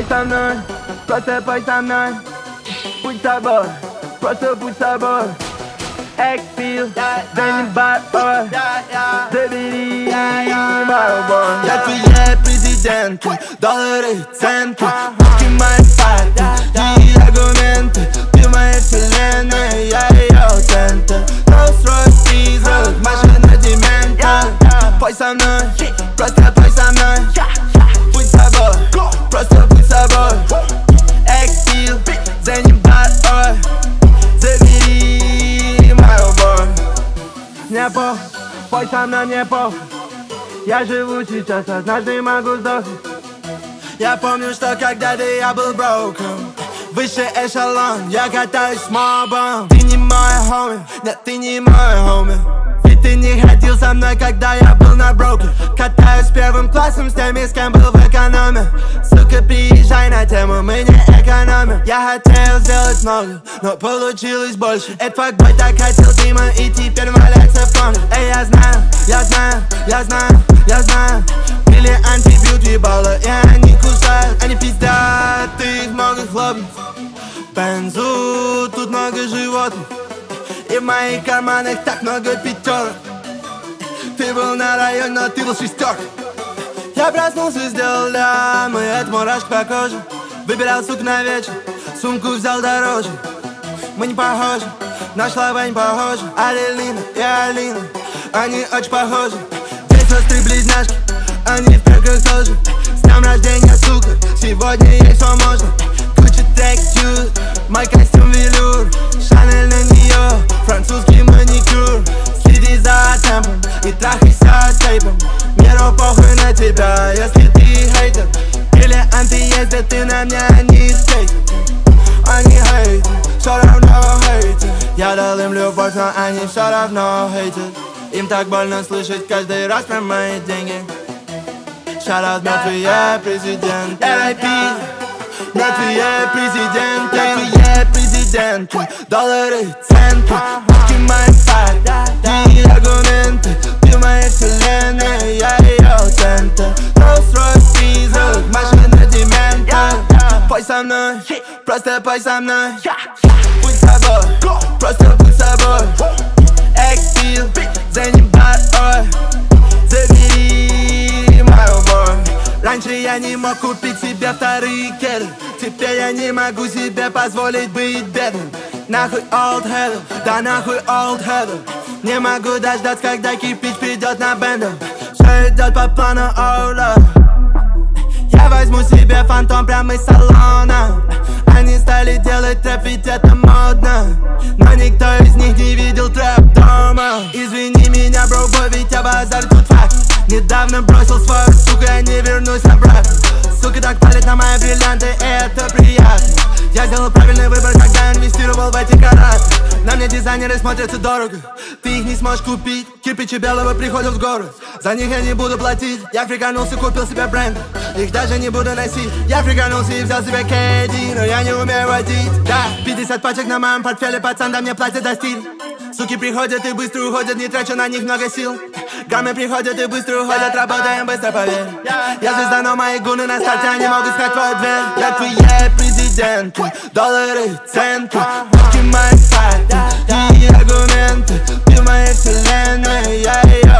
Пой со мной, просто пой со мной. Будь собой, просто будь собой. Экспил, Денибар, забери мою боль. Я твоя президентка, доллары, центы, руки мои парты, и аргументы. Ты моя вселенная, я ее центр. Rolls-Royce, призрак, машина демента. Пой со мной, просто пой со мной. Будь собой, просто будь собой. Экспил, Денибар, забери мою боль. Мне похуй, пой со мной, мне похуй. Я живу сейчас, однажды могу сдохнуть. Я помню, что когда-то я был broken. Высший эшелон, я катаюсь с мобом. Ты не мой хоми, нет, ты не мой хоми. Ведь ты не ходил со мной, когда я был на броке. Катаюсь первым классом с теми, с кем был в экономе. Сука, приезжай на тему, мы не экономим. Я хотел сделать много, но получилось больше. Этот факбой так хотел Дима и теперь валяется в коме. Эй, я знаю, я знаю, я знаю, я знаю. Пили антибьют ебало, и они кусают. Они пиздят, их много хлопнет. Бензу, тут много животных. И в моих карманах так много пятерок. Ты был на районе, но ты был шестеркой. Я проснулся, сделал лямы, это мурашки по коже. Выбирал сук на вечер, сумку взял дороже. Мы не похожи, нашла не похожа. Алина и Алина, они очень похожи. Здесь сестры близняшки, они в перках тоже. С днем рождения, сука, сегодня ей все можно. Куча текстюр, мой костюм велюр. Шанель на нее, французский маникюр. Следи за темпом и трахайся с тейпом. Миру похуй на тебя, если ты хейтер. Или анти, если ты на меня не скейтер. Они хейтят, все равно хейтят. Я дал им любовь, но они все равно хейтят. Им так больно слышать каждый раз про мои деньги. Шараут мертвые президенты. R.I.P. Мертвые президенты. Мертвые президенты. Доллары, центы, руки мои парты, и аргументы. Ты моя вселенная, я ее центр. Rolls-Royce, призрак, машина демента. Пой со мной, просто пой со мной. Будь собой, просто будь собой. Экспил, Денибар, забери мою боль. Раньше я не мог купить себе вторые кеды. Теперь я не могу себе позволить быть бедным. Нахуй old head, да нахуй old head. Не могу дождаться, когда кирпич придет на бендер. Все идет по плану, oh love. Я возьму себе фантом прямо из салона. Они стали делать трэп, ведь это модно. Но никто из них не видел трэп дома. Извини меня, бро, бой, ведь я базар тут факт. Недавно бросил свою суку, я не вернусь обратно. Сука так палит на мои бриллианты, и это приятно. Я сделал правильный выбор, когда инвестировал в эти караты. На мне дизайнеры смотрятся дорого, ты их не сможешь купить. Кирпичи белого приходят в город, за них я не буду платить. Я фриканулся, купил себе бренд, их даже не буду носить. Я фриканулся и взял себе кэдди, но я не умею водить. Да, 50 пачек на моем портфеле, пацан, да мне платят за стиль. Суки приходят и быстро уходят, не трачу на них много сил. Граммы приходят и быстро уходят, работаем быстро, поверь. Я звезда, но мои гуны на старте, они могут сказать твою дверь. Я твоя президентка, доллары, центы, руки мои парты, и аргументы. Ты моя вселенная, я ее